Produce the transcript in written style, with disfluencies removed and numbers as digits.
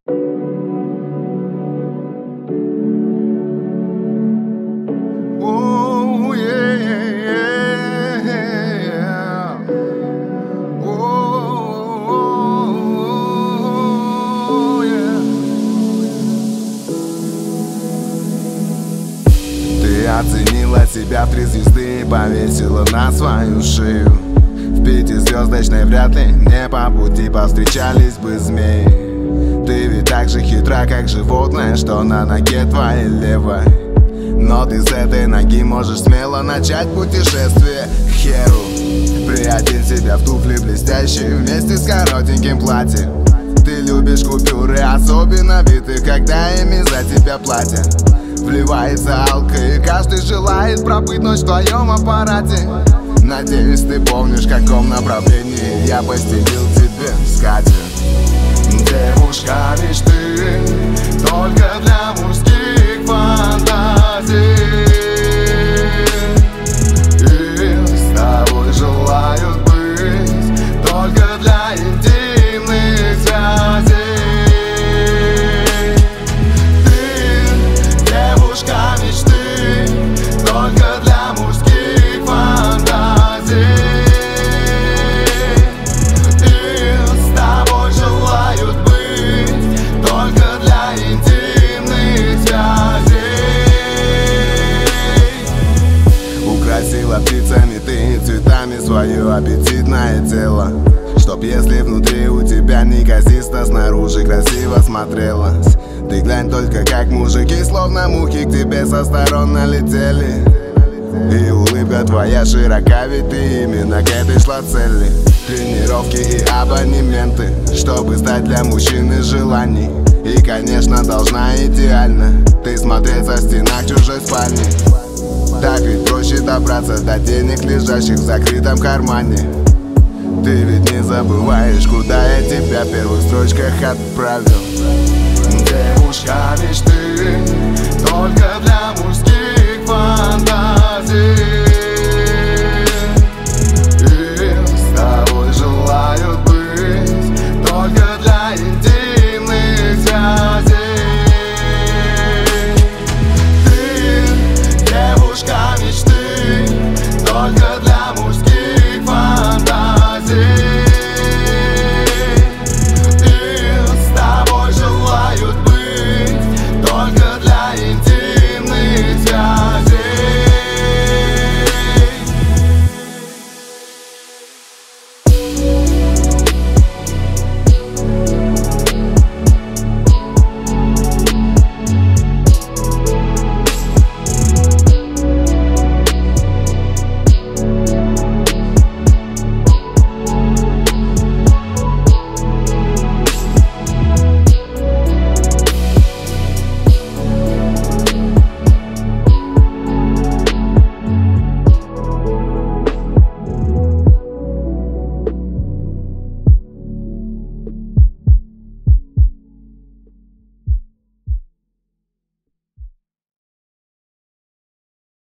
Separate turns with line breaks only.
Oh, yeah, yeah. Oh, yeah. Ты оценила себя в 3 звезды и повесила на свою шею. В 5-звездочной вряд ли мне по пути повстречались бы змеи. Ты ведь так же хитра, как животное, что на ноге твоей левой. Но ты с этой ноги можешь смело начать путешествие к Херу. Приодень себя в туфли блестящие вместе с коротеньким платьем. Ты любишь купюры, особенно битых, когда ими за тебя платят. Вливается алка, и каждый желает пробыть ночь в твоем аппарате. Надеюсь, ты помнишь, в каком направлении я постелил тебе скатерть. Девушка мечты, только для мужских фантазий. И с тобой желают быть только для интимных связей. Ты девушка мечты, только для мужских фантазий. Украсила птицами ты и цветами свое аппетитное тело, чтоб если внутри у тебя неказисто, снаружи красиво смотрелось. Ты глянь только, как мужики, словно мухи, к тебе со сторон налетели. И улыбка твоя широка, ведь ты именно к этой шла цели. Тренировки и абонементы, чтобы стать для мужчины желаний. И, конечно, должна идеально ты смотреться в стенах чужой спальни. Так ведь проще добраться до денег, лежащих в закрытом кармане. Ты ведь не забываешь, куда я тебя в первых строчках отправил. Девушка мечты, только для мужских фантазий.